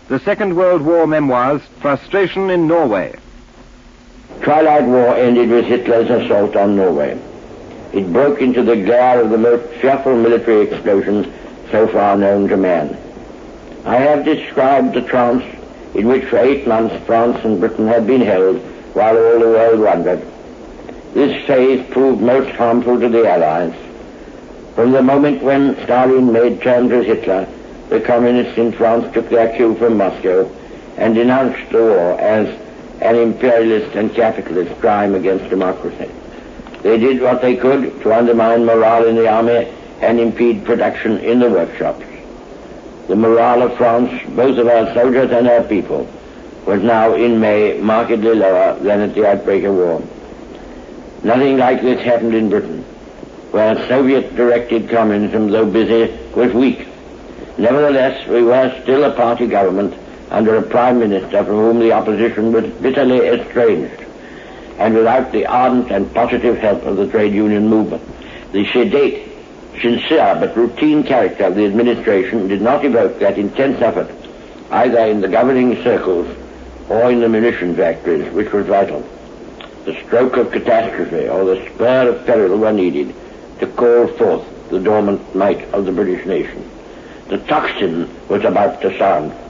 The Second World War Memoirs, Frustration in Norway. Twilight War ended with Hitler's assault on Norway. It broke into the glare of the most fearful military explosions so far known to man. I have described the trance in which for 8 months France and Britain had been held while all the world wondered. This phase proved most harmful to the Allies. From the moment when Stalin made terms with Hitler, the communists in France took their cue from Moscow and denounced the war as an imperialist and capitalist crime against democracy. They did what they could to undermine morale in the army and impede production in the workshops. The morale of France, both of our soldiers and our people, was now in May markedly lower than at the outbreak of war. Nothing like this happened in Britain, where Soviet-directed communism, though busy, was weak. Nevertheless, we were still a party government under a prime minister from whom the opposition was bitterly estranged, and without the ardent and positive help of the trade union movement. The sedate, sincere but routine character of the administration did not evoke that intense effort, either in the governing circles or in the munition factories, which was vital. The stroke of catastrophe or the spur of peril were needed to call forth the dormant might of the British nation. The tocsin was about to sound.